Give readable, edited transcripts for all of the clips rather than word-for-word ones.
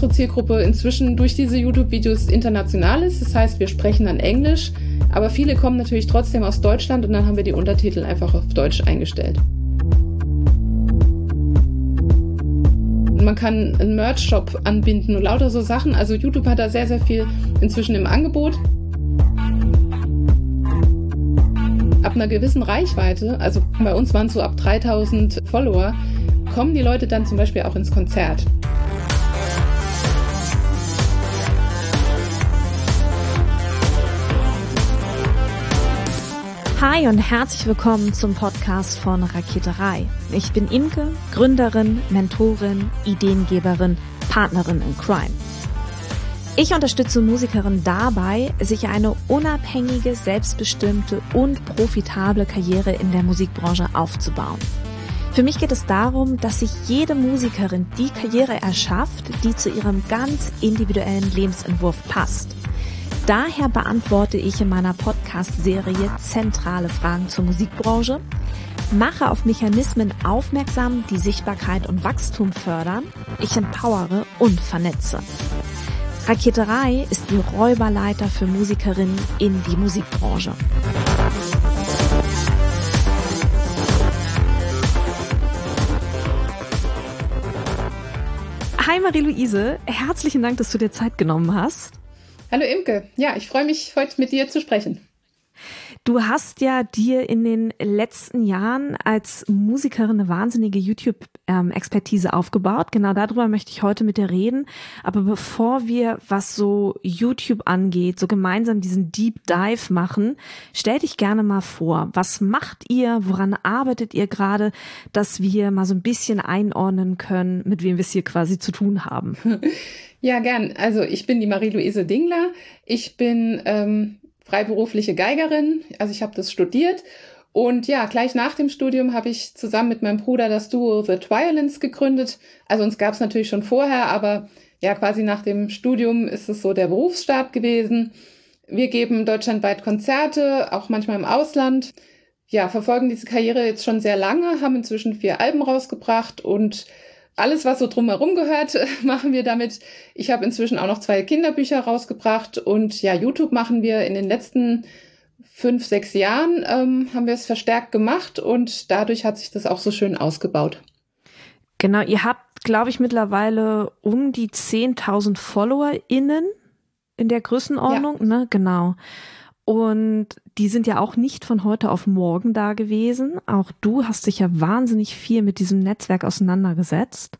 unsere Zielgruppe inzwischen durch diese YouTube-Videos international ist. Das heißt, wir sprechen dann Englisch, aber viele kommen natürlich trotzdem aus Deutschland und dann haben wir die Untertitel einfach auf Deutsch eingestellt. Man kann einen Merch-Shop anbinden und lauter so Sachen. Also YouTube hat da sehr, sehr viel inzwischen im Angebot. Ab einer gewissen Reichweite, also bei uns waren es so ab 3000 Follower, kommen die Leute dann zum Beispiel auch ins Konzert. Hi und herzlich willkommen zum Podcast von Raketerei. Ich bin Imke, Gründerin, Mentorin, Ideengeberin, Partnerin in Crime. Ich unterstütze Musikerinnen dabei, sich eine unabhängige, selbstbestimmte und profitable Karriere in der Musikbranche aufzubauen. Für mich geht es darum, dass sich jede Musikerin die Karriere erschafft, die zu ihrem ganz individuellen Lebensentwurf passt. Daher beantworte ich in meiner Podcast-Serie zentrale Fragen zur Musikbranche, mache auf Mechanismen aufmerksam, die Sichtbarkeit und Wachstum fördern, ich empowere und vernetze. Raketerei ist die Räuberleiter für Musikerinnen in die Musikbranche. Hi Marie-Louise, herzlichen Dank, dass du dir Zeit genommen hast. Hallo Imke, ja, ich freue mich, heute mit dir zu sprechen. Du hast ja dir in den letzten Jahren als Musikerin eine wahnsinnige YouTube-Expertise aufgebaut. Genau darüber möchte ich heute mit dir reden. Aber bevor wir, was so YouTube angeht, so gemeinsam diesen Deep Dive machen, stell dich gerne mal vor. Was macht ihr? Woran arbeitet ihr gerade, dass wir mal so ein bisschen einordnen können, mit wem wir es hier quasi zu tun haben? Ja, gern. Also ich bin die Marie-Louise Dingler. Ich bin freiberufliche Geigerin, also ich habe das studiert und ja, gleich nach dem Studium habe ich zusammen mit meinem Bruder das Duo The Twiolins gegründet. Also uns gab es natürlich schon vorher, aber ja, quasi nach dem Studium ist es so der Berufsstart gewesen. Wir geben deutschlandweit Konzerte, auch manchmal im Ausland. Ja, verfolgen diese Karriere jetzt schon sehr lange, haben inzwischen 4 Alben rausgebracht und alles, was so drumherum gehört, machen wir damit. Ich habe inzwischen auch noch 2 Kinderbücher rausgebracht und ja, YouTube machen wir in den letzten 5, 6 Jahren, haben wir es verstärkt gemacht und dadurch hat sich das auch so schön ausgebaut. Genau, ihr habt, glaube ich, mittlerweile um die 10.000 FollowerInnen in der Größenordnung, ja. Ne? Genau. Und die sind ja auch nicht von heute auf morgen da gewesen. Auch du hast dich ja wahnsinnig viel mit diesem Netzwerk auseinandergesetzt.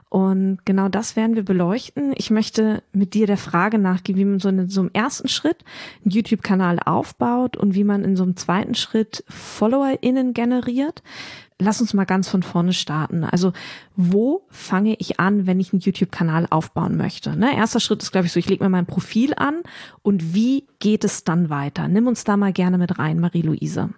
Und genau das werden wir beleuchten. Ich möchte mit dir der Frage nachgehen, wie man so in so einem ersten Schritt einen YouTube-Kanal aufbaut und wie man in so einem zweiten Schritt FollowerInnen generiert. Lass uns mal ganz von vorne starten. Also wo fange ich an, wenn ich einen YouTube-Kanal aufbauen möchte? Ne? Erster Schritt ist, glaube ich, so, ich lege mir mein Profil an und wie geht es dann weiter? Nimm uns da mal gerne mit rein, Marie-Louise.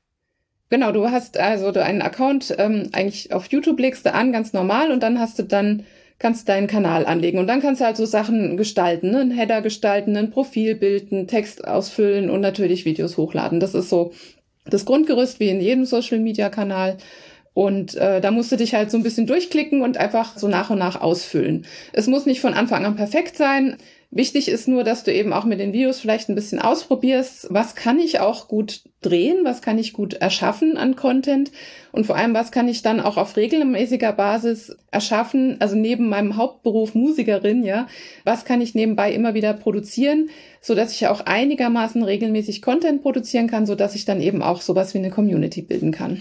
Genau, du hast also einen Account eigentlich auf YouTube legst du an, ganz normal und dann kannst du deinen Kanal anlegen und dann kannst du halt so Sachen gestalten, ne? Einen Header gestalten, ein Profil bilden, Text ausfüllen und natürlich Videos hochladen. Das ist so das Grundgerüst wie in jedem Social-Media-Kanal und da musst du dich halt so ein bisschen durchklicken und einfach so nach und nach ausfüllen. Es muss nicht von Anfang an perfekt sein. Wichtig ist nur, dass du eben auch mit den Videos vielleicht ein bisschen ausprobierst, was kann ich auch gut drehen, was kann ich gut erschaffen an Content und vor allem, was kann ich dann auch auf regelmäßiger Basis erschaffen, also neben meinem Hauptberuf Musikerin, ja, was kann ich nebenbei immer wieder produzieren, so dass ich auch einigermaßen regelmäßig Content produzieren kann, so dass ich dann eben auch sowas wie eine Community bilden kann.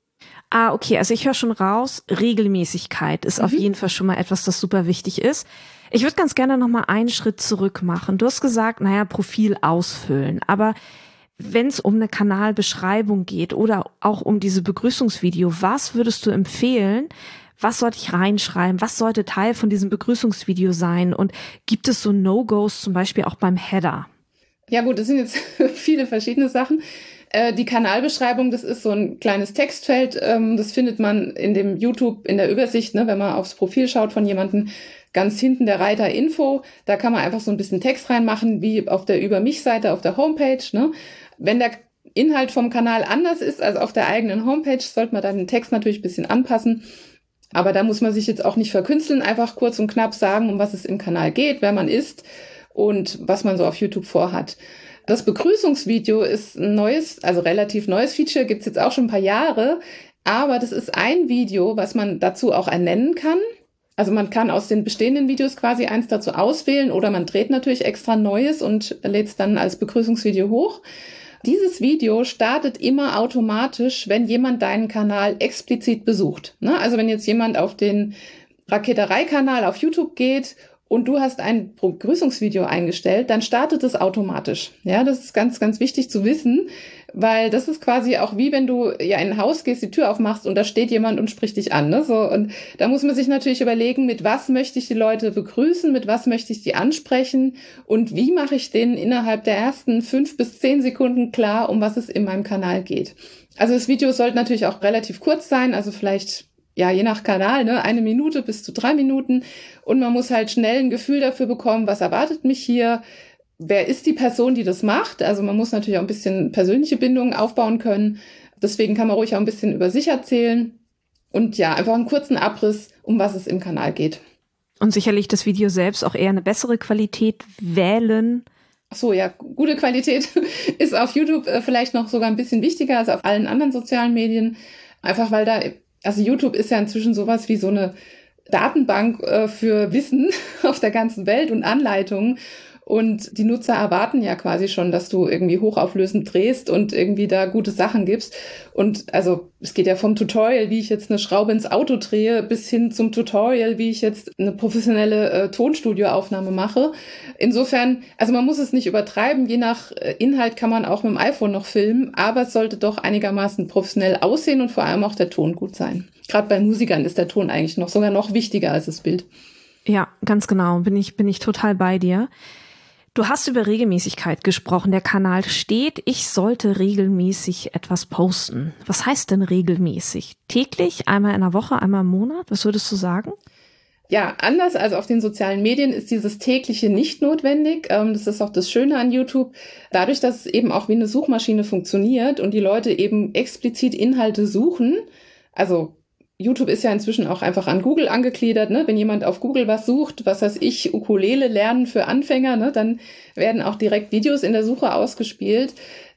Ah, okay, also ich höre schon raus, Regelmäßigkeit ist auf jeden Fall schon mal etwas, das super wichtig ist. Ich würde ganz gerne noch mal einen Schritt zurück machen. Du hast gesagt, Profil ausfüllen. Aber wenn es um eine Kanalbeschreibung geht oder auch um diese Begrüßungsvideo, was würdest du empfehlen? Was sollte ich reinschreiben? Was sollte Teil von diesem Begrüßungsvideo sein? Und gibt es so No-Gos zum Beispiel auch beim Header? Ja gut, das sind jetzt viele verschiedene Sachen. Die Kanalbeschreibung, das ist so ein kleines Textfeld. Das findet man in dem YouTube in der Übersicht, ne, wenn man aufs Profil schaut von jemandem. Ganz hinten der Reiter Info, da kann man einfach so ein bisschen Text reinmachen, wie auf der Über mich-Seite auf der Homepage. Ne? Wenn der Inhalt vom Kanal anders ist als auf der eigenen Homepage, sollte man dann den Text natürlich ein bisschen anpassen. Aber da muss man sich jetzt auch nicht verkünsteln, einfach kurz und knapp sagen, um was es im Kanal geht, wer man ist und was man so auf YouTube vorhat. Das Begrüßungsvideo ist ein neues, also relativ neues Feature, gibt's jetzt auch schon ein paar Jahre, aber das ist ein Video, was man dazu auch ernennen kann. Also man kann aus den bestehenden Videos quasi eins dazu auswählen oder man dreht natürlich extra Neues und lädt es dann als Begrüßungsvideo hoch. Dieses Video startet immer automatisch, wenn jemand deinen Kanal explizit besucht. Also wenn jetzt jemand auf den Raketerei-Kanal auf YouTube geht und du hast ein Begrüßungsvideo eingestellt, dann startet es automatisch. Ja, das ist ganz, ganz wichtig zu wissen, weil das ist quasi auch wie wenn du ja in ein Haus gehst, die Tür aufmachst und da steht jemand und spricht dich an. Ne? So, und da muss man sich natürlich überlegen, mit was möchte ich die Leute begrüßen, mit was möchte ich die ansprechen und wie mache ich denen innerhalb der ersten 5 bis 10 Sekunden klar, um was es in meinem Kanal geht. Also das Video sollte natürlich auch relativ kurz sein, also vielleicht ja, je nach Kanal, 1 Minute bis zu 3 Minuten. Und man muss halt schnell ein Gefühl dafür bekommen, was erwartet mich hier? Wer ist die Person, die das macht? Also man muss natürlich auch ein bisschen persönliche Bindungen aufbauen können. Deswegen kann man ruhig auch ein bisschen über sich erzählen. Und ja, einfach einen kurzen Abriss, um was es im Kanal geht. Und sicherlich das Video selbst auch eher eine bessere Qualität wählen. Ach so, ja, gute Qualität ist auf YouTube vielleicht noch sogar ein bisschen wichtiger als auf allen anderen sozialen Medien. Einfach weil da... Also YouTube ist ja inzwischen sowas wie so eine Datenbank für Wissen auf der ganzen Welt und Anleitungen. Und die Nutzer erwarten ja quasi schon, dass du irgendwie hochauflösend drehst und irgendwie da gute Sachen gibst. Und also es geht ja vom Tutorial, wie ich jetzt eine Schraube ins Auto drehe, bis hin zum Tutorial, wie ich jetzt eine professionelle Tonstudioaufnahme mache. Insofern, also man muss es nicht übertreiben. Je nach Inhalt kann man auch mit dem iPhone noch filmen, aber es sollte doch einigermaßen professionell aussehen und vor allem auch der Ton gut sein. Gerade bei Musikern ist der Ton eigentlich sogar noch wichtiger als das Bild. Ja, ganz genau. Bin ich total bei dir. Du hast über Regelmäßigkeit gesprochen. Der Kanal steht, ich sollte regelmäßig etwas posten. Was heißt denn regelmäßig? Täglich, einmal in der Woche, einmal im Monat? Was würdest du sagen? Ja, anders als auf den sozialen Medien ist dieses tägliche nicht notwendig. Das ist auch das Schöne an YouTube. Dadurch, dass es eben auch wie eine Suchmaschine funktioniert und die Leute eben explizit Inhalte suchen, also YouTube ist ja inzwischen auch einfach an Google angegliedert, ne? Wenn jemand auf Google was sucht, was weiß ich, Ukulele lernen für Anfänger, ne? Dann werden auch direkt Videos in der Suche ausgespielt.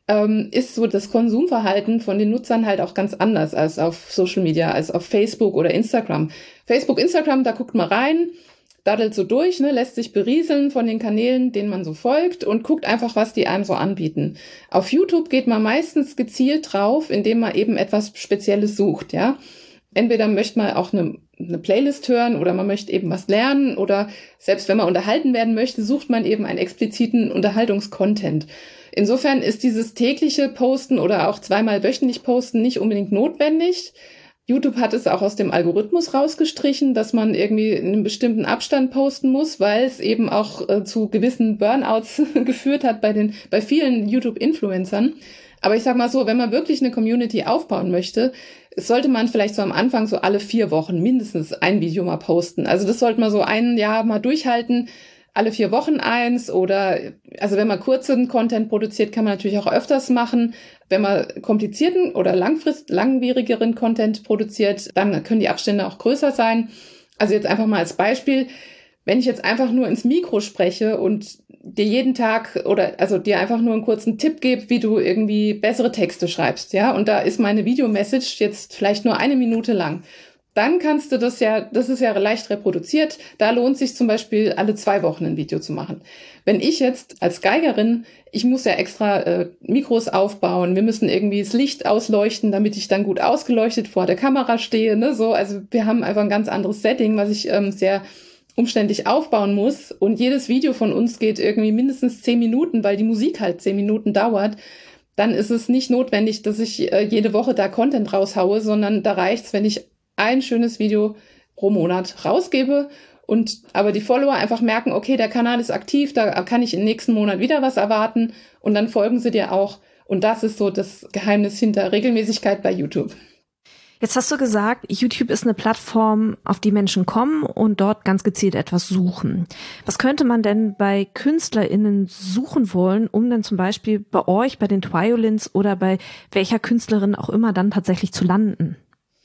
Ist so das Konsumverhalten von den Nutzern halt auch ganz anders als auf Social Media, als auf Facebook oder Instagram. Facebook, Instagram, da guckt man rein, daddelt so durch, ne? Lässt sich berieseln von den Kanälen, denen man so folgt und guckt einfach, was die einem so anbieten. Auf YouTube geht man meistens gezielt drauf, indem man eben etwas Spezielles sucht, ja. Entweder möchte man auch eine Playlist hören oder man möchte eben was lernen oder selbst wenn man unterhalten werden möchte, sucht man eben einen expliziten Unterhaltungskontent. Insofern ist dieses tägliche Posten oder auch zweimal wöchentlich Posten nicht unbedingt notwendig. YouTube hat es auch aus dem Algorithmus rausgestrichen, dass man irgendwie in einem bestimmten Abstand posten muss, weil es eben auch zu gewissen Burnouts geführt hat bei vielen YouTube-Influencern. Aber ich sag mal so, wenn man wirklich eine Community aufbauen möchte, sollte man vielleicht so am Anfang so alle 4 Wochen mindestens ein Video mal posten. Also das sollte man so ein Jahr mal durchhalten, alle 4 Wochen eins oder, also wenn man kurzen Content produziert, kann man natürlich auch öfters machen. Wenn man komplizierten oder langwierigeren Content produziert, dann können die Abstände auch größer sein. Also jetzt einfach mal als Beispiel, wenn ich jetzt einfach nur ins Mikro spreche und dir jeden Tag oder also dir einfach nur einen kurzen Tipp gebe, wie du irgendwie bessere Texte schreibst, ja, und da ist meine Videomessage jetzt vielleicht nur 1 Minute lang, dann kannst du das ist ja leicht reproduziert, da lohnt sich zum Beispiel alle 2 Wochen ein Video zu machen. Wenn ich jetzt als Geigerin, ich muss ja extra Mikros aufbauen, wir müssen irgendwie das Licht ausleuchten, damit ich dann gut ausgeleuchtet vor der Kamera stehe, ne, so, also wir haben einfach ein ganz anderes Setting, was ich sehr umständlich aufbauen muss und jedes Video von uns geht irgendwie mindestens 10 Minuten, weil die Musik halt 10 Minuten dauert, dann ist es nicht notwendig, dass ich jede Woche da Content raushaue, sondern da reicht's, wenn ich ein schönes Video pro Monat rausgebe und aber die Follower einfach merken, okay, der Kanal ist aktiv, da kann ich im nächsten Monat wieder was erwarten und dann folgen sie dir auch und das ist so das Geheimnis hinter Regelmäßigkeit bei YouTube. Jetzt hast du gesagt, YouTube ist eine Plattform, auf die Menschen kommen und dort ganz gezielt etwas suchen. Was könnte man denn bei KünstlerInnen suchen wollen, um dann zum Beispiel bei euch, bei den Twiolins oder bei welcher Künstlerin auch immer dann tatsächlich zu landen?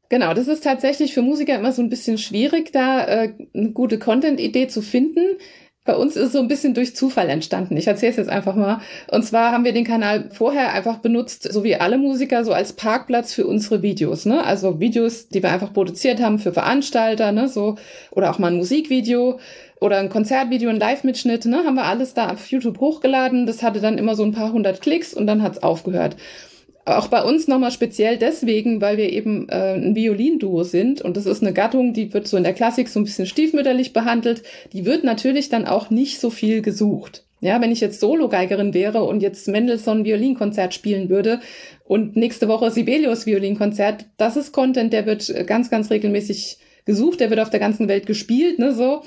Genau, das ist tatsächlich für Musiker immer so ein bisschen schwierig, da eine gute Content-Idee zu finden. Bei uns ist es so ein bisschen durch Zufall entstanden. Ich erzähle es jetzt einfach mal. Und zwar haben wir den Kanal vorher einfach benutzt, so wie alle Musiker, so als Parkplatz für unsere Videos, ne? Also Videos, die wir einfach produziert haben für Veranstalter, ne? So, oder auch mal ein Musikvideo oder ein Konzertvideo, ein Live-Mitschnitt, ne? Haben wir alles da auf YouTube hochgeladen. Das hatte dann immer so ein paar hundert Klicks und dann hat's aufgehört. Auch bei uns nochmal speziell deswegen, weil wir eben ein Violinduo sind und das ist eine Gattung, die wird so in der Klassik so ein bisschen stiefmütterlich behandelt. Die wird natürlich dann auch nicht so viel gesucht. Ja, wenn ich jetzt Solo-Geigerin wäre und jetzt Mendelssohn Violinkonzert spielen würde und nächste Woche Sibelius Violinkonzert, das ist Content, der wird ganz, ganz regelmäßig gesucht, der wird auf der ganzen Welt gespielt, ne, so.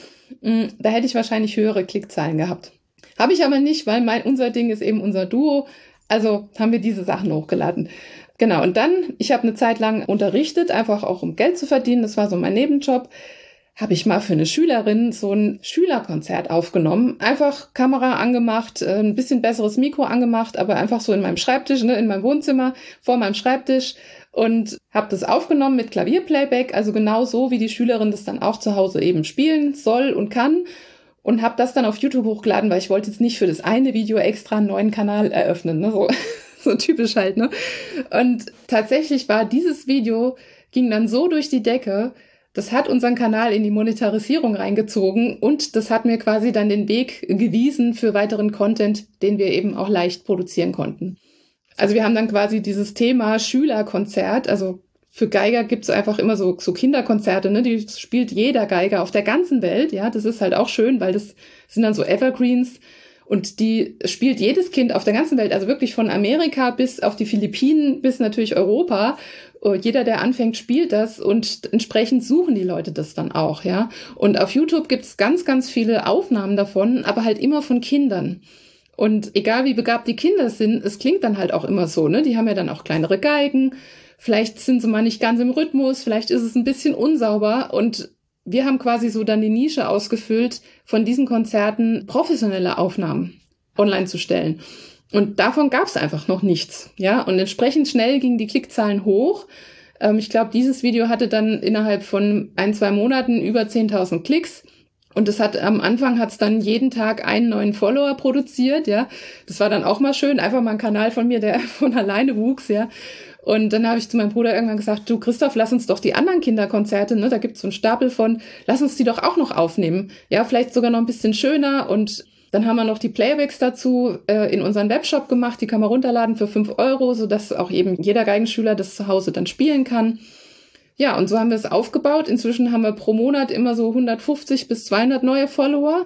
Da hätte ich wahrscheinlich höhere Klickzahlen gehabt. Habe ich aber nicht, weil unser Ding ist eben unser Duo. Also haben wir diese Sachen hochgeladen. Genau, und dann, ich habe eine Zeit lang unterrichtet, einfach auch um Geld zu verdienen, das war so mein Nebenjob, habe ich mal für eine Schülerin so ein Schülerkonzert aufgenommen. Einfach Kamera angemacht, ein bisschen besseres Mikro angemacht, aber einfach so in meinem Schreibtisch, ne, in meinem Wohnzimmer, vor meinem Schreibtisch und habe das aufgenommen mit Klavierplayback, also genau so, wie die Schülerin das dann auch zu Hause eben spielen soll und kann. Und habe das dann auf YouTube hochgeladen, weil ich wollte jetzt nicht für das eine Video extra einen neuen Kanal eröffnen, ne? So typisch halt, ne? Und tatsächlich war dieses Video, ging dann so durch die Decke, das hat unseren Kanal in die Monetarisierung reingezogen und das hat mir quasi dann den Weg gewiesen für weiteren Content, den wir eben auch leicht produzieren konnten. Also wir haben dann quasi dieses Thema Schülerkonzert, also für Geiger gibt's einfach immer so Kinderkonzerte, ne? Die spielt jeder Geiger auf der ganzen Welt, ja. Das ist halt auch schön, weil das sind dann so Evergreens und die spielt jedes Kind auf der ganzen Welt, also wirklich von Amerika bis auf die Philippinen bis natürlich Europa. Jeder, der anfängt, spielt das und entsprechend suchen die Leute das dann auch, ja. Und auf YouTube gibt's ganz, ganz viele Aufnahmen davon, aber halt immer von Kindern. Und egal wie begabt die Kinder sind, es klingt dann halt auch immer so, ne? Die haben ja dann auch kleinere Geigen. Vielleicht sind sie mal nicht ganz im Rhythmus, vielleicht ist es ein bisschen unsauber und wir haben quasi so dann die Nische ausgefüllt, von diesen Konzerten professionelle Aufnahmen online zu stellen. Und davon gab es einfach noch nichts, ja. Und entsprechend schnell gingen die Klickzahlen hoch. Ich glaube, dieses Video hatte dann innerhalb von 1-2 Monaten über 10.000 Klicks. Und am Anfang hat's dann jeden Tag einen neuen Follower produziert, ja. Das war dann auch mal schön, einfach mal ein Kanal von mir, der von alleine wuchs, ja. Und dann habe ich zu meinem Bruder irgendwann gesagt, du Christoph, lass uns doch die anderen Kinderkonzerte, ne, da gibt's so einen Stapel von, lass uns die doch auch noch aufnehmen. Ja, vielleicht sogar noch ein bisschen schöner. Und dann haben wir noch die Playbacks dazu in unseren Webshop gemacht, die kann man runterladen für 5 €, sodass auch eben jeder Geigenschüler das zu Hause dann spielen kann. Ja, und so haben wir es aufgebaut. Inzwischen haben wir pro Monat immer so 150 bis 200 neue Follower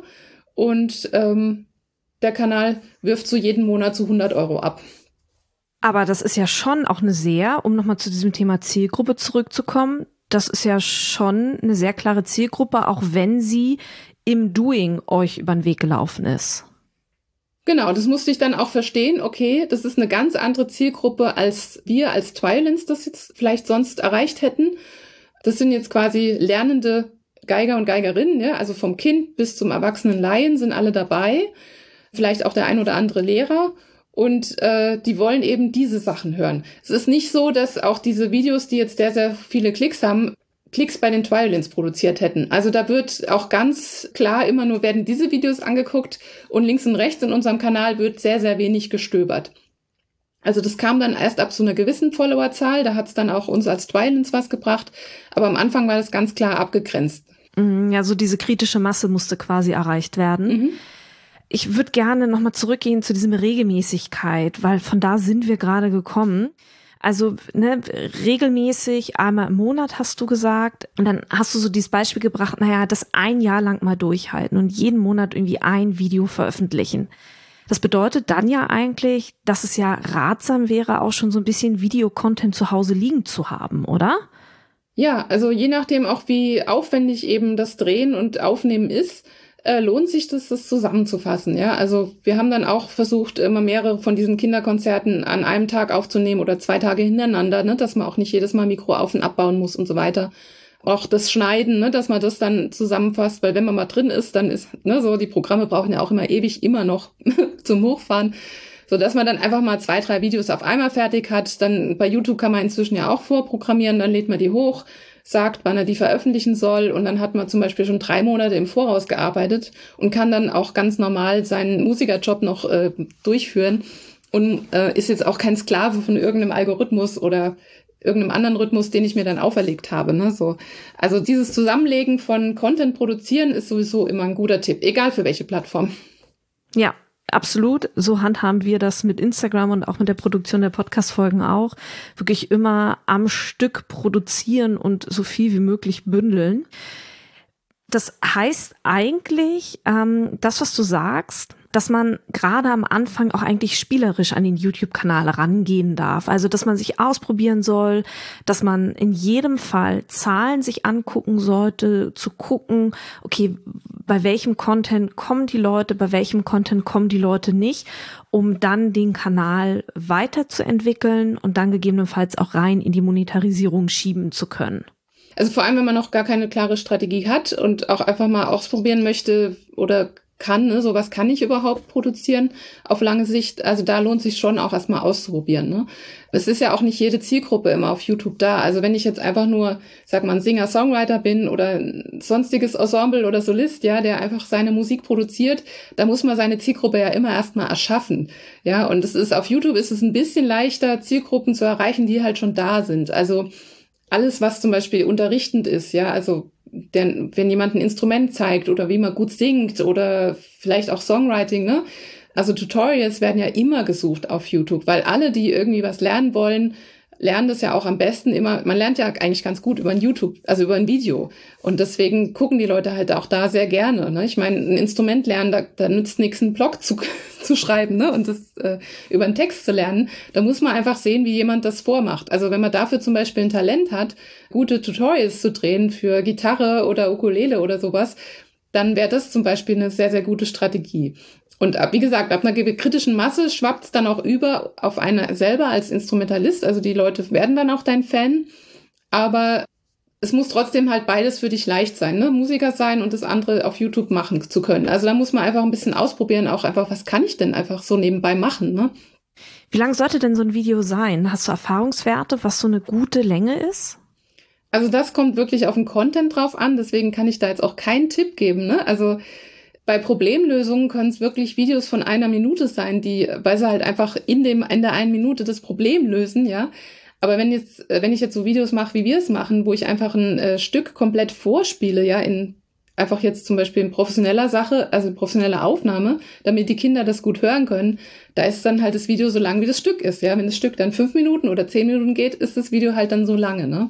und der Kanal wirft so jeden Monat so 100 € ab. Aber das ist ja schon auch um nochmal zu diesem Thema Zielgruppe zurückzukommen, das ist ja schon eine sehr klare Zielgruppe, auch wenn sie im Doing euch über den Weg gelaufen ist. Genau, das musste ich dann auch verstehen. Okay, das ist eine ganz andere Zielgruppe, als wir als Twilins das jetzt vielleicht sonst erreicht hätten. Das sind jetzt quasi lernende Geiger und Geigerinnen, ja, also vom Kind bis zum erwachsenen Laien sind alle dabei. Vielleicht auch der ein oder andere Lehrer. Und die wollen eben diese Sachen hören. Es ist nicht so, dass auch diese Videos, die jetzt sehr, sehr viele Klicks haben, Klicks bei den Twilins produziert hätten. Also da wird auch ganz klar immer nur werden diese Videos angeguckt und links und rechts in unserem Kanal wird sehr, sehr wenig gestöbert. Also das kam dann erst ab so einer gewissen Followerzahl, da hat es dann auch uns als Twilins was gebracht, aber am Anfang war das ganz klar abgegrenzt. Ja, so diese kritische Masse musste quasi erreicht werden. Mhm. Ich würde gerne nochmal zurückgehen zu dieser Regelmäßigkeit, weil von da sind wir gerade gekommen. Also regelmäßig, einmal im Monat hast du gesagt. Und dann hast du so dieses Beispiel gebracht, das 1 Jahr lang mal durchhalten und jeden Monat irgendwie ein Video veröffentlichen. Das bedeutet dann ja eigentlich, dass es ja ratsam wäre, auch schon so ein bisschen Videocontent zu Hause liegen zu haben, oder? Ja, also je nachdem auch, wie aufwendig eben das Drehen und Aufnehmen ist, lohnt sich das zusammenzufassen, ja. Also wir haben dann auch versucht, immer mehrere von diesen Kinderkonzerten an einem Tag aufzunehmen oder 2 Tage hintereinander, ne, dass man auch nicht jedes Mal Mikro auf- und abbauen muss und so weiter. Auch das Schneiden, ne, dass man das dann zusammenfasst, weil wenn man mal drin ist, dann ist, ne, so, die Programme brauchen ja auch immer ewig, immer noch zum Hochfahren, sodass man dann einfach mal 2, 3 Videos auf einmal fertig hat. Dann bei YouTube kann man inzwischen ja auch vorprogrammieren, dann lädt man die hoch, sagt, wann er die veröffentlichen soll und dann hat man zum Beispiel schon 3 Monate im Voraus gearbeitet und kann dann auch ganz normal seinen Musikerjob noch durchführen und ist jetzt auch kein Sklave von irgendeinem Algorithmus oder irgendeinem anderen Rhythmus, den ich mir dann auferlegt habe. Ne? So. Also dieses Zusammenlegen von Content produzieren ist sowieso immer ein guter Tipp, egal für welche Plattform. Ja, absolut. So handhaben wir das mit Instagram und auch mit der Produktion der Podcast-Folgen auch. Wirklich immer am Stück produzieren und so viel wie möglich bündeln. Das heißt eigentlich, das, was du sagst, dass man gerade am Anfang auch eigentlich spielerisch an den YouTube-Kanal rangehen darf. Also, dass man sich ausprobieren soll, dass man in jedem Fall Zahlen sich angucken sollte, zu gucken, okay, bei welchem Content kommen die Leute, bei welchem Content kommen die Leute nicht, um dann den Kanal weiterzuentwickeln und dann gegebenenfalls auch rein in die Monetarisierung schieben zu können. Also vor allem, wenn man noch gar keine klare Strategie hat und auch einfach mal ausprobieren möchte oder kann, ne, so was kann ich überhaupt produzieren auf lange Sicht. Also da lohnt sich schon auch erstmal auszuprobieren. Ne? Es ist ja auch nicht jede Zielgruppe immer auf YouTube da. Also wenn ich jetzt einfach nur, sag mal, ein Singer-Songwriter bin oder ein sonstiges Ensemble oder Solist, ja, der einfach seine Musik produziert, da muss man seine Zielgruppe ja immer erstmal erschaffen. Ja, und es ist auf YouTube ist es ein bisschen leichter, Zielgruppen zu erreichen, die halt schon da sind. Also alles, was zum Beispiel unterrichtend ist, ja, also wenn jemand ein Instrument zeigt oder wie man gut singt oder vielleicht auch Songwriting, ne? Also Tutorials werden ja immer gesucht auf YouTube, weil alle, die irgendwie was lernen wollen, lernen das ja auch am besten immer, man lernt ja eigentlich ganz gut über ein YouTube, also über ein Video. Und deswegen gucken die Leute halt auch da sehr gerne. Ne? Ich meine, ein Instrument lernen, da nützt nichts, einen Blog zu schreiben, ne? Und das über einen Text zu lernen. Da muss man einfach sehen, wie jemand das vormacht. Also wenn man dafür zum Beispiel ein Talent hat, gute Tutorials zu drehen für Gitarre oder Ukulele oder sowas, dann wäre das zum Beispiel eine sehr, sehr gute Strategie. Und wie gesagt, ab einer kritischen Masse schwappt es dann auch über auf einen selber als Instrumentalist. Also die Leute werden dann auch dein Fan. Aber es muss trotzdem halt beides für dich leicht sein, ne? Musiker sein und das andere auf YouTube machen zu können. Also da muss man einfach ein bisschen ausprobieren, auch einfach, was kann ich denn einfach so nebenbei machen, ne? Wie lang sollte denn so ein Video sein? Hast du Erfahrungswerte, was so eine gute Länge ist? Also das kommt wirklich auf den Content drauf an. Deswegen kann ich da jetzt auch keinen Tipp geben, ne? Also bei Problemlösungen können es wirklich Videos von 1 Minute sein, weil sie halt einfach in der 1 Minute das Problem lösen, ja. Aber wenn ich jetzt so Videos mache, wie wir es machen, wo ich einfach ein Stück komplett vorspiele, ja, einfach jetzt zum Beispiel in professioneller Sache, also in professioneller Aufnahme, damit die Kinder das gut hören können, da ist dann halt das Video so lang, wie das Stück ist, ja. Wenn das Stück dann 5 Minuten oder 10 Minuten geht, ist das Video halt dann so lange, ne.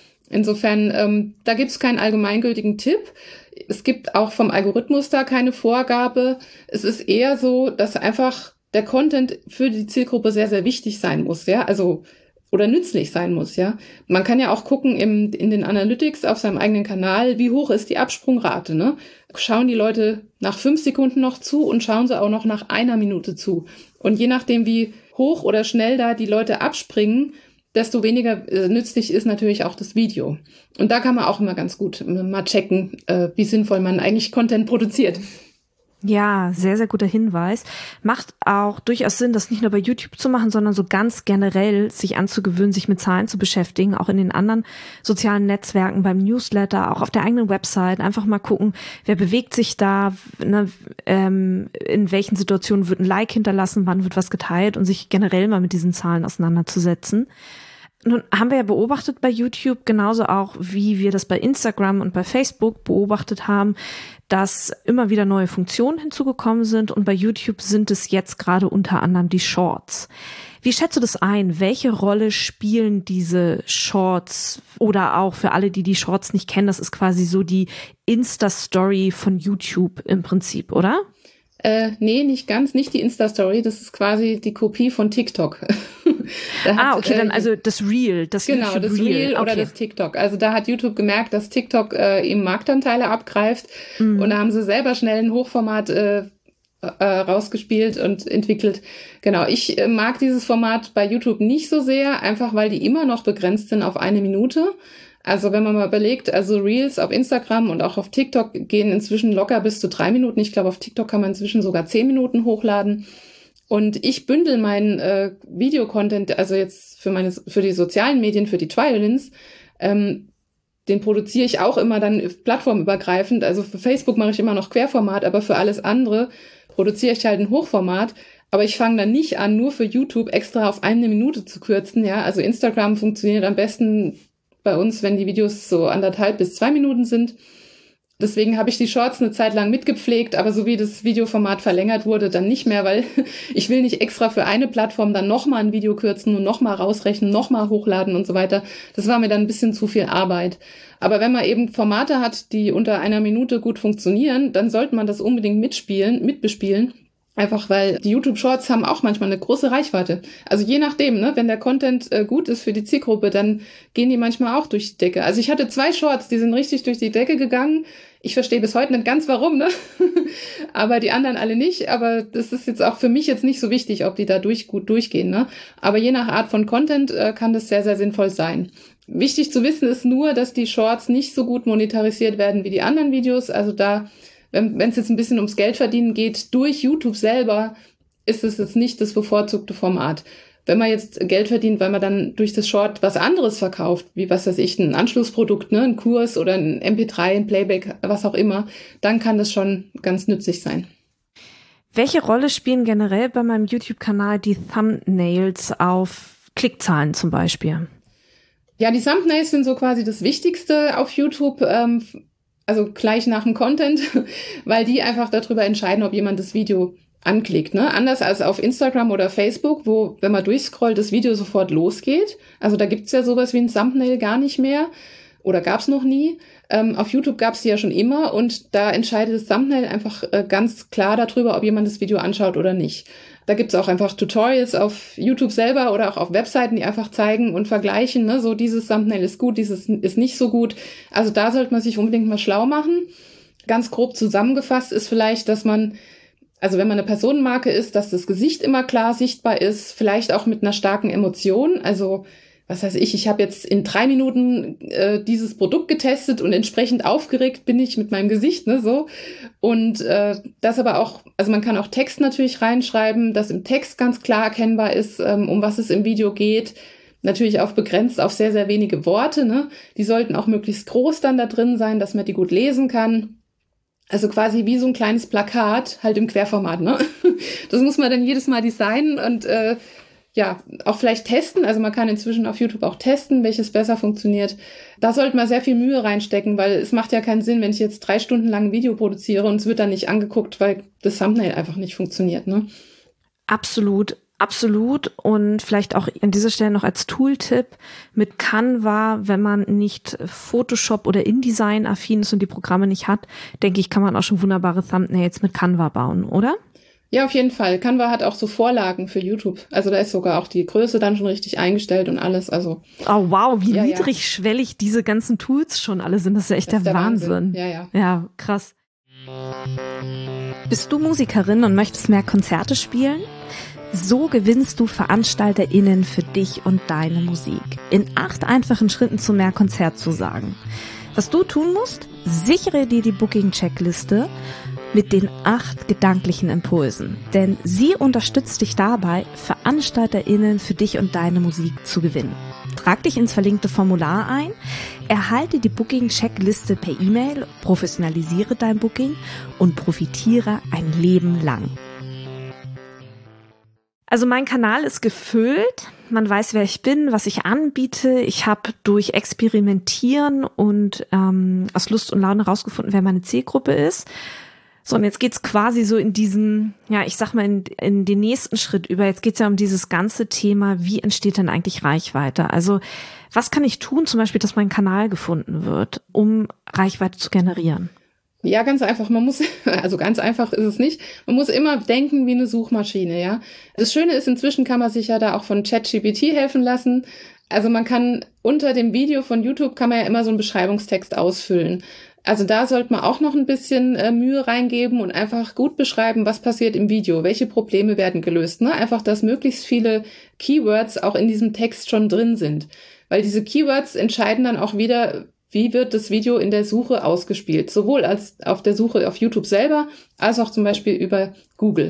Insofern, da gibt es keinen allgemeingültigen Tipp. Es gibt auch vom Algorithmus da keine Vorgabe. Es ist eher so, dass einfach der Content für die Zielgruppe sehr, sehr wichtig sein muss, ja, also oder nützlich sein muss, ja. Man kann ja auch gucken in den Analytics auf seinem eigenen Kanal, wie hoch ist die Absprungrate, ne? Schauen die Leute nach 5 Sekunden noch zu und schauen sie auch noch nach 1 Minute zu. Und je nachdem, wie hoch oder schnell da die Leute abspringen, desto weniger nützlich ist natürlich auch das Video. Und da kann man auch immer ganz gut mal checken, wie sinnvoll man eigentlich Content produziert. Ja, sehr, sehr guter Hinweis. Macht auch durchaus Sinn, das nicht nur bei YouTube zu machen, sondern so ganz generell sich anzugewöhnen, sich mit Zahlen zu beschäftigen, auch in den anderen sozialen Netzwerken, beim Newsletter, auch auf der eigenen Website. Einfach mal gucken, wer bewegt sich da, ne, in welchen Situationen wird ein Like hinterlassen, wann wird was geteilt und sich generell mal mit diesen Zahlen auseinanderzusetzen. Nun haben wir ja beobachtet bei YouTube, genauso auch wie wir das bei Instagram und bei Facebook beobachtet haben, dass immer wieder neue Funktionen hinzugekommen sind und bei YouTube sind es jetzt gerade unter anderem die Shorts. Wie schätzt du das ein? Welche Rolle spielen diese Shorts oder auch für alle, die die Shorts nicht kennen, das ist quasi so die Insta-Story von YouTube im Prinzip, oder? Nee, nicht ganz, nicht die Insta-Story, das ist quasi die Kopie von TikTok. Okay, dann also das Reel, das genau, YouTube das Reel oder okay. das TikTok. Also da hat YouTube gemerkt, dass TikTok eben Marktanteile abgreift und da haben sie selber schnell ein Hochformat rausgespielt und entwickelt. Genau, ich mag dieses Format bei YouTube nicht so sehr, einfach weil die immer noch begrenzt sind auf 1 Minute. Also wenn man mal überlegt, also Reels auf Instagram und auch auf TikTok gehen inzwischen locker bis zu 3 Minuten. Ich glaube, auf TikTok kann man inzwischen sogar 10 Minuten hochladen. Und ich bündel meinen Videocontent, also jetzt für die sozialen Medien, für die Trial-Ins, den produziere ich auch immer dann plattformübergreifend. Also für Facebook mache ich immer noch Querformat, aber für alles andere produziere ich halt ein Hochformat. Aber ich fange dann nicht an, nur für YouTube extra auf 1 Minute zu kürzen. Ja, also Instagram funktioniert am besten bei uns, wenn die Videos so 1,5 bis 2 Minuten sind. Deswegen habe ich die Shorts eine Zeit lang mitgepflegt, aber so wie das Videoformat verlängert wurde, dann nicht mehr, weil ich will nicht extra für eine Plattform dann nochmal ein Video kürzen und nochmal rausrechnen, nochmal hochladen und so weiter. Das war mir dann ein bisschen zu viel Arbeit. Aber wenn man eben Formate hat, die unter 1 Minute gut funktionieren, dann sollte man das unbedingt mitbespielen. Einfach weil die YouTube-Shorts haben auch manchmal eine große Reichweite. Also je nachdem, ne, wenn der Content gut ist für die Zielgruppe, dann gehen die manchmal auch durch die Decke. Also ich hatte 2 Shorts, die sind richtig durch die Decke gegangen. Ich verstehe bis heute nicht ganz warum, ne? Aber die anderen alle nicht. Aber das ist jetzt auch für mich jetzt nicht so wichtig, ob die da gut durchgehen, ne? Aber je nach Art von Content kann das sehr, sehr sinnvoll sein. Wichtig zu wissen ist nur, dass die Shorts nicht so gut monetarisiert werden wie die anderen Videos. Also da, wenn es jetzt ein bisschen ums Geldverdienen geht, durch YouTube selber ist es jetzt nicht das bevorzugte Format. Wenn man jetzt Geld verdient, weil man dann durch das Short was anderes verkauft, wie was weiß ich, ein Anschlussprodukt, ne, ein Kurs oder ein MP3, ein Playback, was auch immer, dann kann das schon ganz nützlich sein. Welche Rolle spielen generell bei meinem YouTube-Kanal die Thumbnails auf Klickzahlen zum Beispiel? Ja, die Thumbnails sind so quasi das Wichtigste auf YouTube, also gleich nach dem Content, weil die einfach darüber entscheiden, ob jemand das Video anklickt, ne? Anders als auf Instagram oder Facebook, wo, wenn man durchscrollt, das Video sofort losgeht. Also da gibt's ja sowas wie ein Thumbnail gar nicht mehr oder gab's noch nie. Auf YouTube gab's die ja schon immer und da entscheidet das Thumbnail einfach ganz klar darüber, ob jemand das Video anschaut oder nicht. Da gibt's auch einfach Tutorials auf YouTube selber oder auch auf Webseiten, die einfach zeigen und vergleichen, ne? So dieses Thumbnail ist gut, dieses ist nicht so gut. Also da sollte man sich unbedingt mal schlau machen. Ganz grob zusammengefasst ist vielleicht, dass man, also wenn man eine Personenmarke ist, dass das Gesicht immer klar sichtbar ist, vielleicht auch mit einer starken Emotion. Also was weiß ich habe jetzt in 3 Minuten dieses Produkt getestet und entsprechend aufgeregt bin ich mit meinem Gesicht, ne, so. Und das aber auch, also man kann auch Text natürlich reinschreiben, dass im Text ganz klar erkennbar ist, um was es im Video geht. Natürlich auch begrenzt auf sehr, sehr wenige Worte, ne. Die sollten auch möglichst groß dann da drin sein, dass man die gut lesen kann. Also quasi wie so ein kleines Plakat, halt im Querformat, ne? Das muss man dann jedes Mal designen und ja, auch vielleicht testen. Also man kann inzwischen auf YouTube auch testen, welches besser funktioniert. Da sollte man sehr viel Mühe reinstecken, weil es macht ja keinen Sinn, wenn ich jetzt 3 Stunden lang ein Video produziere und es wird dann nicht angeguckt, weil das Thumbnail einfach nicht funktioniert, ne? Absolut. Absolut. Und vielleicht auch an dieser Stelle noch als Tooltip mit Canva, wenn man nicht Photoshop oder InDesign affin ist und die Programme nicht hat, denke ich, kann man auch schon wunderbare Thumbnails mit Canva bauen, oder? Ja, auf jeden Fall. Canva hat auch so Vorlagen für YouTube. Also da ist sogar auch die Größe dann schon richtig eingestellt und alles. Also oh wow, wie niedrigschwellig diese ganzen Tools schon alle sind. Das ist ja echt der Wahnsinn. Ja, krass. Bist du Musikerin und möchtest mehr Konzerte spielen? So gewinnst du VeranstalterInnen für dich und deine Musik. In 8 einfachen Schritten zu mehr Konzertzusagen. Was du tun musst? Sichere dir die Booking-Checkliste mit den 8 gedanklichen Impulsen. Denn sie unterstützt dich dabei, VeranstalterInnen für dich und deine Musik zu gewinnen. Trag dich ins verlinkte Formular ein, erhalte die Booking-Checkliste per E-Mail, professionalisiere dein Booking und profitiere ein Leben lang. Also mein Kanal ist gefüllt, man weiß, wer ich bin, was ich anbiete. Ich habe durch Experimentieren und aus Lust und Laune rausgefunden, wer meine Zielgruppe ist. So, und jetzt geht's quasi so in diesen, ja, ich sag mal, in den nächsten Schritt über. Jetzt geht's ja um dieses ganze Thema, wie entsteht denn eigentlich Reichweite? Also was kann ich tun, zum Beispiel, dass mein Kanal gefunden wird, um Reichweite zu generieren? Ja, ganz einfach. Also ganz einfach ist es nicht. Man muss immer denken wie eine Suchmaschine, ja. Das Schöne ist, inzwischen kann man sich ja da auch von ChatGPT helfen lassen. Also man kann unter dem Video von YouTube kann man ja immer so einen Beschreibungstext ausfüllen. Also da sollte man auch noch ein bisschen Mühe reingeben und einfach gut beschreiben, was passiert im Video, welche Probleme werden gelöst, ne? Einfach, dass möglichst viele Keywords auch in diesem Text schon drin sind. Weil diese Keywords entscheiden dann auch wieder, wie wird das Video in der Suche ausgespielt, sowohl als auf der Suche auf YouTube selber, als auch zum Beispiel über Google.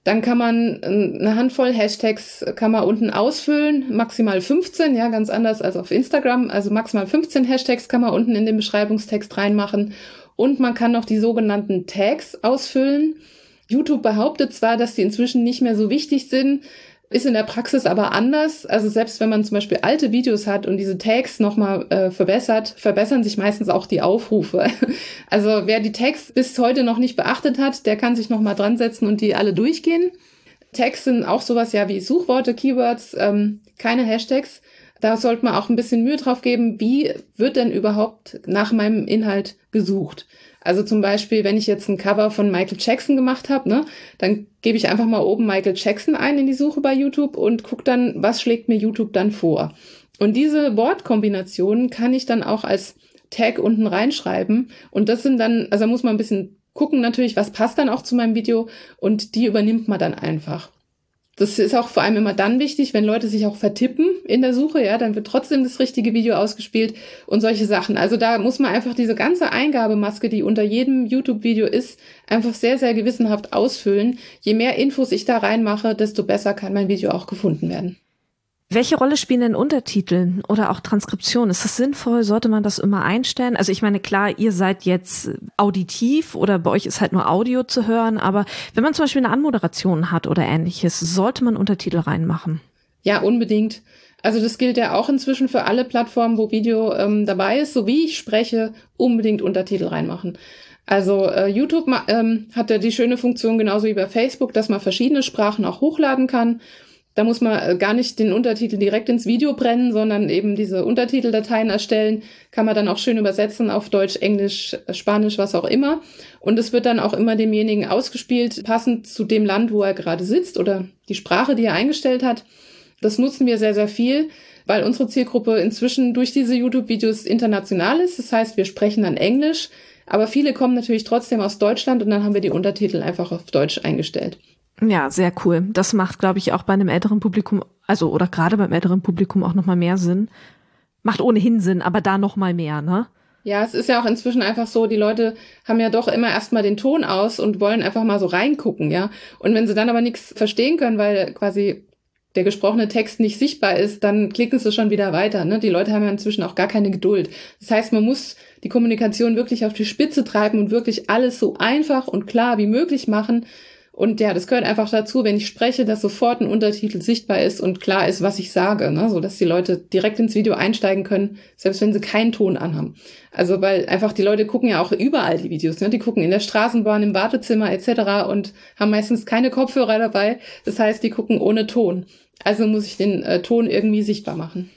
Dann kann man eine Handvoll Hashtags kann man unten ausfüllen, maximal 15, ja, ganz anders als auf Instagram. Also maximal 15 Hashtags kann man unten in den Beschreibungstext reinmachen. Und man kann noch die sogenannten Tags ausfüllen. YouTube behauptet zwar, dass die inzwischen nicht mehr so wichtig sind, ist in der Praxis aber anders. Also selbst wenn man zum Beispiel alte Videos hat und diese Tags nochmal verbessern sich meistens auch die Aufrufe. Also wer die Tags bis heute noch nicht beachtet hat, der kann sich nochmal dran setzen und die alle durchgehen. Tags sind auch sowas ja wie Suchworte, Keywords, keine Hashtags. Da sollte man auch ein bisschen Mühe drauf geben, wie wird denn überhaupt nach meinem Inhalt gesucht. Also zum Beispiel, wenn ich jetzt ein Cover von Michael Jackson gemacht habe, ne, dann gebe ich einfach mal oben Michael Jackson ein in die Suche bei YouTube und gucke dann, was schlägt mir YouTube dann vor. Und diese Wortkombinationen kann ich dann auch als Tag unten reinschreiben. Und das sind dann, also da muss man ein bisschen gucken natürlich, was passt dann auch zu meinem Video und die übernimmt man dann einfach. Das ist auch vor allem immer dann wichtig, wenn Leute sich auch vertippen in der Suche, ja, dann wird trotzdem das richtige Video ausgespielt und solche Sachen. Also da muss man einfach diese ganze Eingabemaske, die unter jedem YouTube-Video ist, einfach sehr, sehr gewissenhaft ausfüllen. Je mehr Infos ich da reinmache, desto besser kann mein Video auch gefunden werden. Welche Rolle spielen denn Untertitel oder auch Transkription? Ist das sinnvoll? Sollte man das immer einstellen? Also ich meine, klar, ihr seid jetzt auditiv oder bei euch ist halt nur Audio zu hören, aber wenn man zum Beispiel eine Anmoderation hat oder ähnliches, sollte man Untertitel reinmachen? Ja, unbedingt. Also das gilt ja auch inzwischen für alle Plattformen, wo Video dabei ist. So wie ich spreche, unbedingt Untertitel reinmachen. Also YouTube hat ja die schöne Funktion, genauso wie bei Facebook, dass man verschiedene Sprachen auch hochladen kann. Da muss man gar nicht den Untertitel direkt ins Video brennen, sondern eben diese Untertiteldateien erstellen. Kann man dann auch schön übersetzen auf Deutsch, Englisch, Spanisch, was auch immer. Und es wird dann auch immer demjenigen ausgespielt, passend zu dem Land, wo er gerade sitzt oder die Sprache, die er eingestellt hat. Das nutzen wir sehr, sehr viel, weil unsere Zielgruppe inzwischen durch diese YouTube-Videos international ist. Das heißt, wir sprechen dann Englisch, aber viele kommen natürlich trotzdem aus Deutschland und dann haben wir die Untertitel einfach auf Deutsch eingestellt. Ja, sehr cool. Das macht, glaube ich, auch bei einem älteren Publikum, also oder gerade beim älteren Publikum auch nochmal mehr Sinn. Macht ohnehin Sinn, aber da nochmal mehr, ne? Ja, es ist ja auch inzwischen einfach so, die Leute haben ja doch immer erstmal den Ton aus und wollen einfach mal so reingucken, ja. Und wenn sie dann aber nichts verstehen können, weil quasi der gesprochene Text nicht sichtbar ist, dann klicken sie schon wieder weiter, ne? Die Leute haben ja inzwischen auch gar keine Geduld. Das heißt, man muss die Kommunikation wirklich auf die Spitze treiben und wirklich alles so einfach und klar wie möglich machen. Und ja, das gehört einfach dazu, wenn ich spreche, dass sofort ein Untertitel sichtbar ist und klar ist, was ich sage, ne? So dass die Leute direkt ins Video einsteigen können, selbst wenn sie keinen Ton anhaben. Also weil einfach die Leute gucken ja auch überall die Videos, ne? Die gucken in der Straßenbahn, im Wartezimmer etc. und haben meistens keine Kopfhörer dabei. Das heißt, die gucken ohne Ton. Also muss ich den Ton irgendwie sichtbar machen.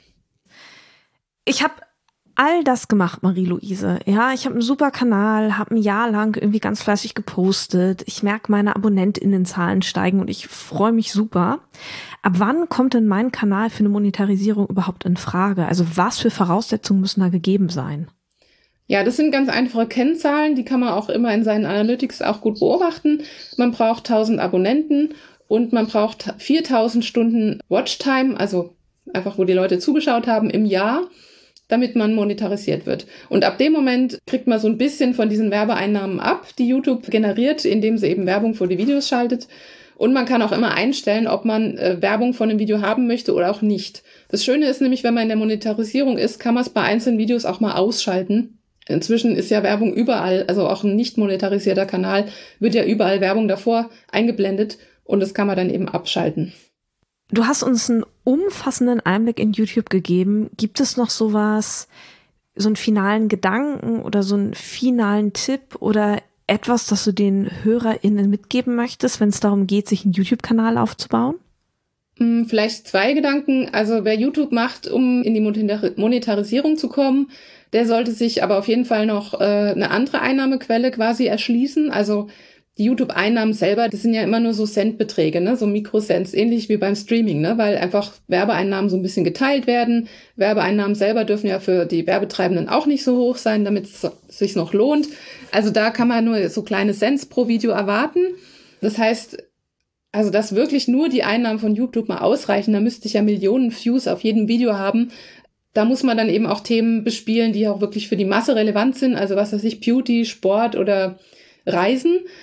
Ich habe all das gemacht, Marie-Louise. Ja, ich habe einen super Kanal, habe ein Jahr lang irgendwie ganz fleißig gepostet. Ich merke, meine AbonnentInnenzahlen steigen und ich freue mich super. Ab wann kommt denn mein Kanal für eine Monetarisierung überhaupt in Frage? Also was für Voraussetzungen müssen da gegeben sein? Ja, das sind ganz einfache Kennzahlen, die kann man auch immer in seinen Analytics auch gut beobachten. Man braucht 1000 Abonnenten und man braucht 4000 Stunden Watchtime, also einfach, wo die Leute zugeschaut haben im Jahr, damit man monetarisiert wird. Und ab dem Moment kriegt man so ein bisschen von diesen Werbeeinnahmen ab, die YouTube generiert, indem sie eben Werbung vor die Videos schaltet. Und man kann auch immer einstellen, ob man Werbung von einem Video haben möchte oder auch nicht. Das Schöne ist nämlich, wenn man in der Monetarisierung ist, kann man es bei einzelnen Videos auch mal ausschalten. Inzwischen ist ja Werbung überall, also auch ein nicht monetarisierter Kanal, wird ja überall Werbung davor eingeblendet und das kann man dann eben abschalten. Du hast uns einen umfassenden Einblick in YouTube gegeben. Gibt es noch sowas, so einen finalen Gedanken oder so einen finalen Tipp oder etwas, das du den HörerInnen mitgeben möchtest, wenn es darum geht, sich einen YouTube-Kanal aufzubauen? Vielleicht 2 Gedanken. Also wer YouTube macht, um in die Monetarisierung zu kommen, der sollte sich aber auf jeden Fall noch eine andere Einnahmequelle quasi erschließen. Also die YouTube-Einnahmen selber, das sind ja immer nur so Centbeträge, ne, so Mikrocents, ähnlich wie beim Streaming, ne, weil einfach Werbeeinnahmen so ein bisschen geteilt werden. Werbeeinnahmen selber dürfen ja für die Werbetreibenden auch nicht so hoch sein, damit es sich noch lohnt. Also da kann man nur so kleine Cents pro Video erwarten. Das heißt, also dass wirklich nur die Einnahmen von YouTube mal ausreichen, da müsste ich ja Millionen Views auf jedem Video haben. Da muss man dann eben auch Themen bespielen, die auch wirklich für die Masse relevant sind, also was weiß ich, Beauty, Sport oder Reisen.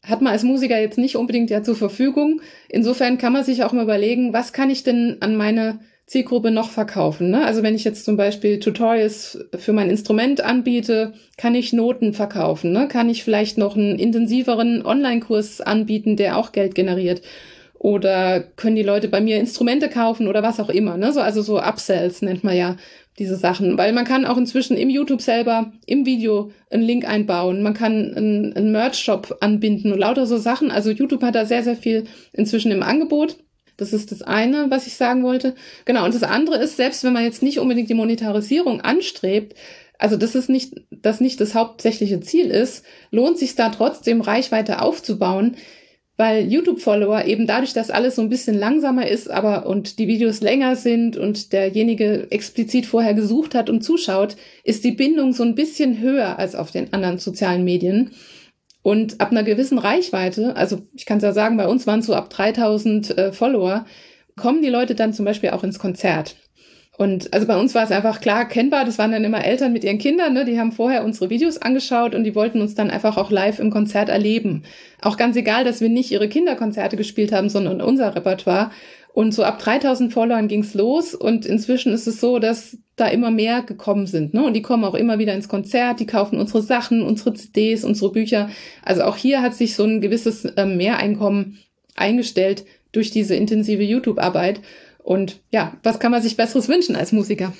hat man als Musiker jetzt nicht unbedingt ja zur Verfügung. Insofern kann man sich auch mal überlegen, was kann ich denn an meine Zielgruppe noch verkaufen, ne? Also wenn ich jetzt zum Beispiel Tutorials für mein Instrument anbiete, kann ich Noten verkaufen, ne? Kann ich vielleicht noch einen intensiveren Online-Kurs anbieten, der auch Geld generiert? Oder können die Leute bei mir Instrumente kaufen oder was auch immer, ne? Also so Upsells nennt man ja diese Sachen, weil man kann auch inzwischen im YouTube selber im Video einen Link einbauen, man kann einen Merch-Shop anbinden und lauter so Sachen. Also YouTube hat da sehr, sehr viel inzwischen im Angebot. Das ist das eine, was ich sagen wollte. Genau, und das andere ist, selbst wenn man jetzt nicht unbedingt die Monetarisierung anstrebt, also das ist nicht das hauptsächliche Ziel ist, lohnt sich da trotzdem Reichweite aufzubauen, weil YouTube-Follower eben dadurch, dass alles so ein bisschen langsamer ist, und die Videos länger sind und derjenige explizit vorher gesucht hat und zuschaut, ist die Bindung so ein bisschen höher als auf den anderen sozialen Medien. Und ab einer gewissen Reichweite, also ich kann es ja sagen, bei uns waren es so ab 3000 Follower, kommen die Leute dann zum Beispiel auch ins Konzert. Und also bei uns war es einfach klar erkennbar, das waren dann immer Eltern mit ihren Kindern, ne? Die haben vorher unsere Videos angeschaut und die wollten uns dann einfach auch live im Konzert erleben. Auch ganz egal, dass wir nicht ihre Kinderkonzerte gespielt haben, sondern unser Repertoire. Und so ab 3000 Followern ging's los und inzwischen ist es so, dass da immer mehr gekommen sind, ne? Und die kommen auch immer wieder ins Konzert, die kaufen unsere Sachen, unsere CDs, unsere Bücher. Also auch hier hat sich so ein gewisses Mehreinkommen eingestellt durch diese intensive YouTube-Arbeit. Und ja, was kann man sich Besseres wünschen als Musiker?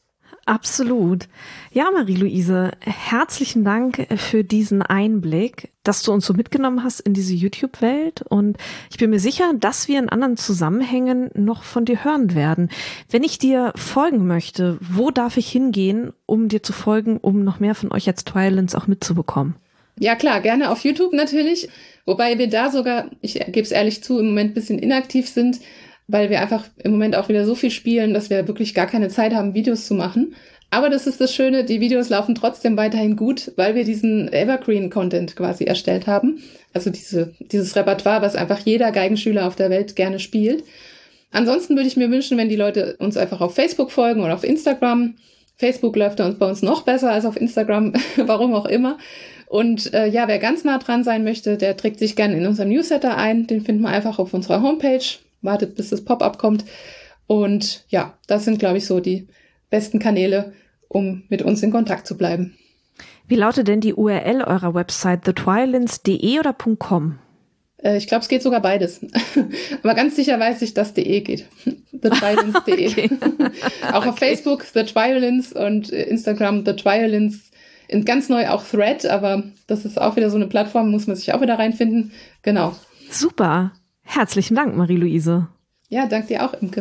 Absolut. Ja, Marie-Louise, herzlichen Dank für diesen Einblick, dass du uns so mitgenommen hast in diese YouTube-Welt. Und ich bin mir sicher, dass wir in anderen Zusammenhängen noch von dir hören werden. Wenn ich dir folgen möchte, wo darf ich hingehen, um dir zu folgen, um noch mehr von euch als Twilens auch mitzubekommen? Ja klar, gerne auf YouTube natürlich. Wobei wir da sogar, ich gebe es ehrlich zu, im Moment ein bisschen inaktiv sind, weil wir einfach im Moment auch wieder so viel spielen, dass wir wirklich gar keine Zeit haben, Videos zu machen. Aber das ist das Schöne, die Videos laufen trotzdem weiterhin gut, weil wir diesen Evergreen-Content quasi erstellt haben. Also dieses Repertoire, was einfach jeder Geigenschüler auf der Welt gerne spielt. Ansonsten würde ich mir wünschen, wenn die Leute uns einfach auf Facebook folgen oder auf Instagram. Facebook läuft bei uns noch besser als auf Instagram, warum auch immer. Und wer ganz nah dran sein möchte, der trägt sich gerne in unserem Newsletter ein. Den finden wir einfach auf unserer Homepage. Wartet, bis das Pop-up kommt. Und ja, das sind, glaube ich, so die besten Kanäle, um mit uns in Kontakt zu bleiben. Wie lautet denn die URL eurer Website? thetwilens.de oder .com? Ich glaube, es geht sogar beides. Aber ganz sicher weiß ich, dass .de geht. thetwilens.de. Okay. Auch auf Facebook thetwilens und Instagram thetwilens. Ganz neu auch Thread, aber das ist auch wieder so eine Plattform, muss man sich auch wieder reinfinden. Genau. Super. Herzlichen Dank, Marie-Louise. Ja, danke dir auch, Imke.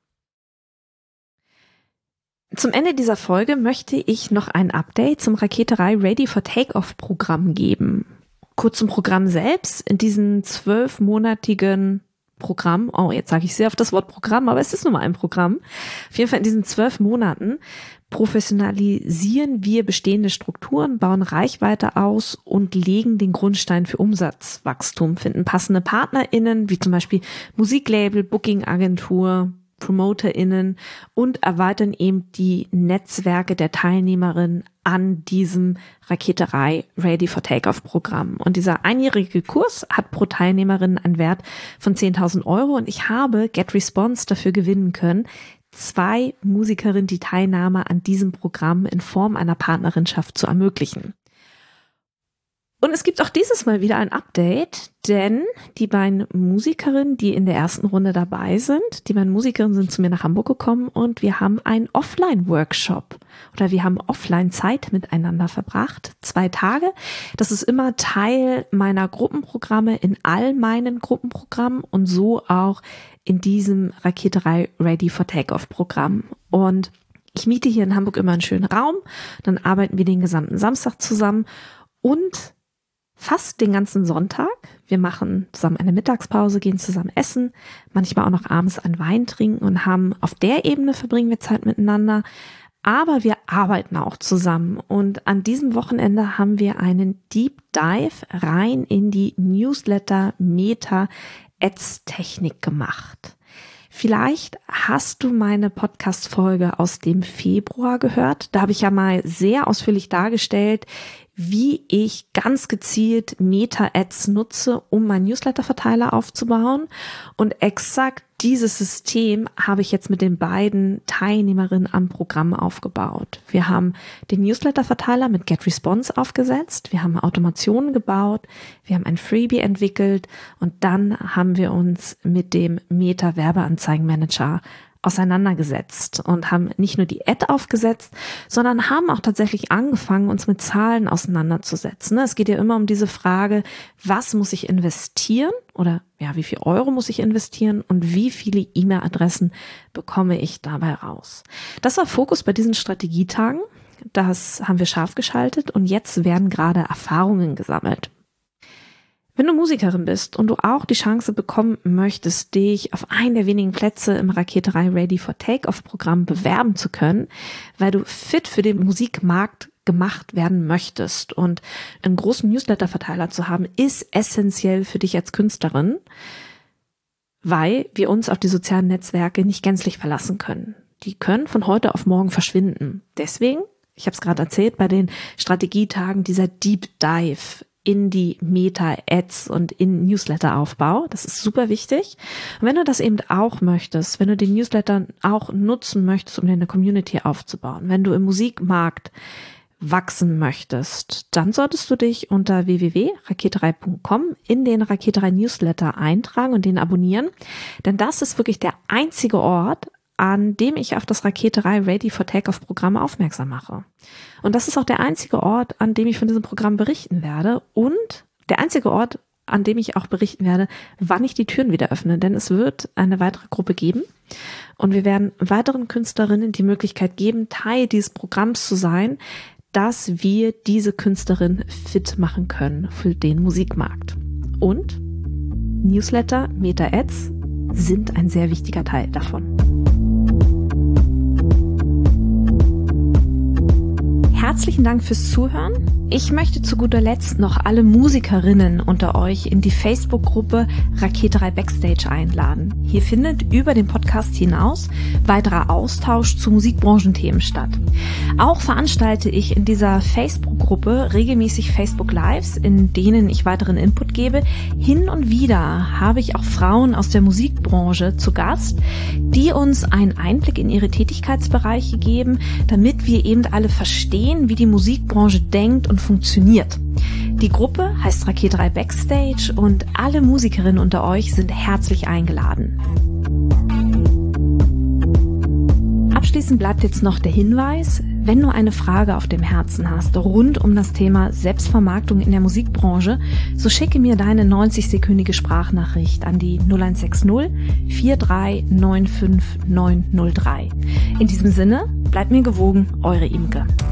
Zum Ende dieser Folge möchte ich noch ein Update zum Raketerei Ready for Takeoff Programm geben. Kurz zum Programm selbst. In diesem 12-monatigen Programm, jetzt sage ich sehr auf das Wort Programm, aber es ist nur mal ein Programm. Auf jeden Fall in diesen 12 Monaten professionalisieren wir bestehende Strukturen, bauen Reichweite aus und legen den Grundstein für Umsatzwachstum, finden passende PartnerInnen, wie zum Beispiel Musiklabel, Bookingagentur, PromoterInnen und erweitern eben die Netzwerke der Teilnehmerinnen an diesem Raketerei Ready for Takeoff Programm. Und dieser einjährige Kurs hat pro Teilnehmerin einen Wert von 10.000 € und ich habe GetResponse dafür gewinnen können, 2 Musikerinnen die Teilnahme an diesem Programm in Form einer Partnerinschaft zu ermöglichen. Und es gibt auch dieses Mal wieder ein Update, denn die beiden Musikerinnen, die in der ersten Runde dabei sind, sind zu mir nach Hamburg gekommen und wir haben einen Offline-Workshop oder wir haben Offline-Zeit miteinander verbracht, 2 Tage. Das ist immer Teil meiner Gruppenprogramme in all meinen Gruppenprogrammen und so auch in diesem Raketerei Ready for Takeoff Programm. Und ich miete hier in Hamburg immer einen schönen Raum, dann arbeiten wir den gesamten Samstag zusammen und fast den ganzen Sonntag. Wir machen zusammen eine Mittagspause, gehen zusammen essen, manchmal auch noch abends einen Wein trinken und haben auf der Ebene verbringen wir Zeit miteinander. Aber wir arbeiten auch zusammen und an diesem Wochenende haben wir einen Deep Dive rein in die Newsletter Meta Ads Technik gemacht. Vielleicht hast du meine Podcast-Folge aus dem Februar gehört. Da habe ich ja mal sehr ausführlich dargestellt, wie ich ganz gezielt Meta-Ads nutze, um meinen Newsletter-Verteiler aufzubauen. Und exakt dieses System habe ich jetzt mit den beiden Teilnehmerinnen am Programm aufgebaut. Wir haben den Newsletter-Verteiler mit GetResponse aufgesetzt, wir haben Automationen gebaut, wir haben ein Freebie entwickelt und dann haben wir uns mit dem Meta-Werbeanzeigenmanager auseinandergesetzt und haben nicht nur die Ad aufgesetzt, sondern haben auch tatsächlich angefangen, uns mit Zahlen auseinanderzusetzen. Es geht ja immer um diese Frage, was muss ich investieren oder wie viel Euro muss ich investieren und wie viele E-Mail-Adressen bekomme ich dabei raus. Das war Fokus bei diesen Strategietagen. Das haben wir scharf geschaltet und jetzt werden gerade Erfahrungen gesammelt. Wenn du Musikerin bist und du auch die Chance bekommen möchtest, dich auf einen der wenigen Plätze im Raketerei Ready for Takeoff-Programm bewerben zu können, weil du fit für den Musikmarkt gemacht werden möchtest und einen großen Newsletter-Verteiler zu haben, ist essentiell für dich als Künstlerin, weil wir uns auf die sozialen Netzwerke nicht gänzlich verlassen können. Die können von heute auf morgen verschwinden. Deswegen, ich habe es gerade erzählt, bei den Strategietagen dieser Deep Dive in die Meta-Ads und in Newsletter-Aufbau. Das ist super wichtig. Und wenn du das eben auch möchtest, wenn du den Newsletter auch nutzen möchtest, um dir eine Community aufzubauen, wenn du im Musikmarkt wachsen möchtest, dann solltest du dich unter www.raketerei.com in den Raketerei Newsletter eintragen und den abonnieren. Denn das ist wirklich der einzige Ort, an dem ich auf das Raketerei Ready for Takeoff Programm aufmerksam mache. Und das ist auch der einzige Ort, an dem ich von diesem Programm berichten werde und der einzige Ort, an dem ich auch berichten werde, wann ich die Türen wieder öffne. Denn es wird eine weitere Gruppe geben und wir werden weiteren Künstlerinnen die Möglichkeit geben, Teil dieses Programms zu sein, dass wir diese Künstlerin fit machen können für den Musikmarkt. Und Newsletter, Meta-Ads sind ein sehr wichtiger Teil davon. Herzlichen Dank fürs Zuhören. Ich möchte zu guter Letzt noch alle Musikerinnen unter euch in die Facebook-Gruppe Raketerei Backstage einladen. Hier findet über den Podcast hinaus weiterer Austausch zu Musikbranchenthemen statt. Auch veranstalte ich in dieser Facebook-Gruppe regelmäßig Facebook-Lives, in denen ich weiteren Input gebe. Hin und wieder habe ich auch Frauen aus der Musikbranche zu Gast, die uns einen Einblick in ihre Tätigkeitsbereiche geben, damit wir eben alle verstehen, wie die Musikbranche denkt und funktioniert. Die Gruppe heißt Raketerei Backstage und alle Musikerinnen unter euch sind herzlich eingeladen. Abschließend bleibt jetzt noch der Hinweis, wenn du eine Frage auf dem Herzen hast rund um das Thema Selbstvermarktung in der Musikbranche, so schicke mir deine 90-sekündige Sprachnachricht an die 0160 4395903. In diesem Sinne, bleibt mir gewogen, eure Imke.